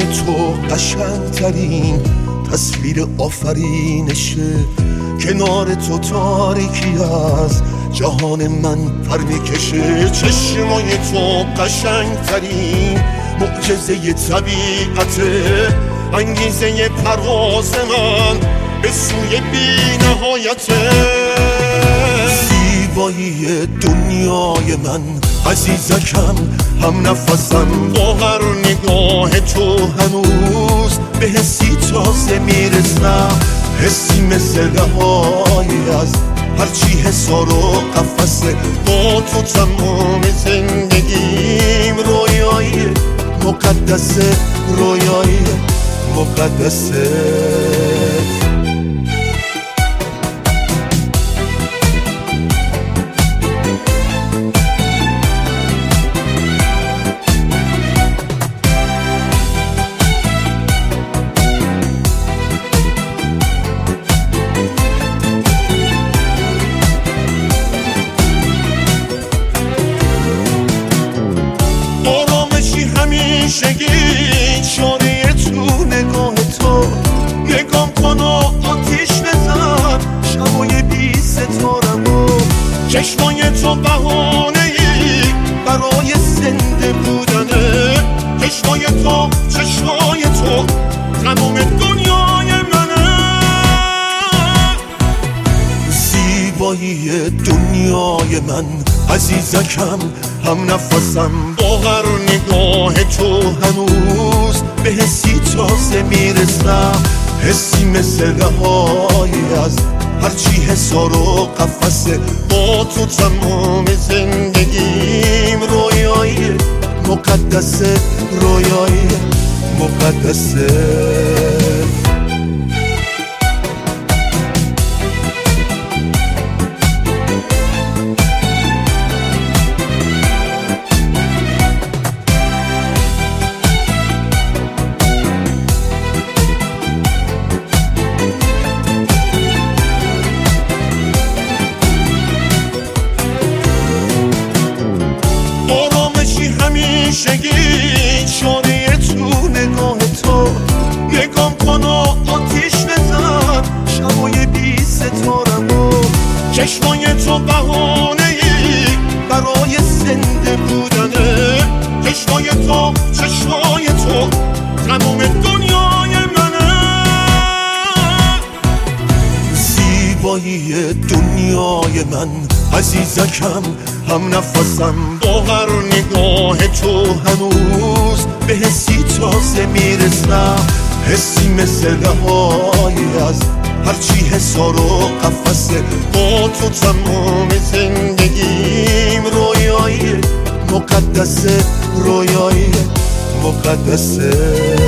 تو قشنگترین تصویر آفرینشه. کنار تو تاریکی از جهان من پر میکشه. چشمای تو قشنگترین معجزه طبیعته، انگیزه پرواز من به سوی بی نهایته. زیبایی دنیای من عزیزکم، هم نفسم. با هر نگاه تو هنوز به حسی تازه میرسم، حسی مثل رهایی از هرچی حصار و قفسه. با تو تمام زندگیم رویایی مقدسه، رویایی مقدسه. همیشگی شانه تو نگاه تو، نگام کن و آتیش بزن شبای بی ستارمو. چشمای تو بهانه‌ای برای زنده بودنه، چشمای تو تمام دنیای منه. زیبایی دنیای من عزیزکم، هم نفسم. با هر نگاه تو هنوز به حسی تازه میرسم، حسی مثل رهایی از هرچی حصار و قفسه. با تو تمام زندگیم رویایی مقدسه، رویایی مقدسه. همیشگی شانه تو نگاه تو، نگام کن و آتیش بزن شبای بی ستارمو. چشمای تو بهانه‌ای برای زنده بودنه، چشمای تو تمام دنیای منه. زیبایی دنیای من عزیزکم، هم نفسم. با هر نگاه تو هنوز به حسی تازه میرسم، حسی مثل رهایی از هرچی حصار و قفسه. با تو تمام زندگیم رویایی مقدسه، رویایی مقدسه.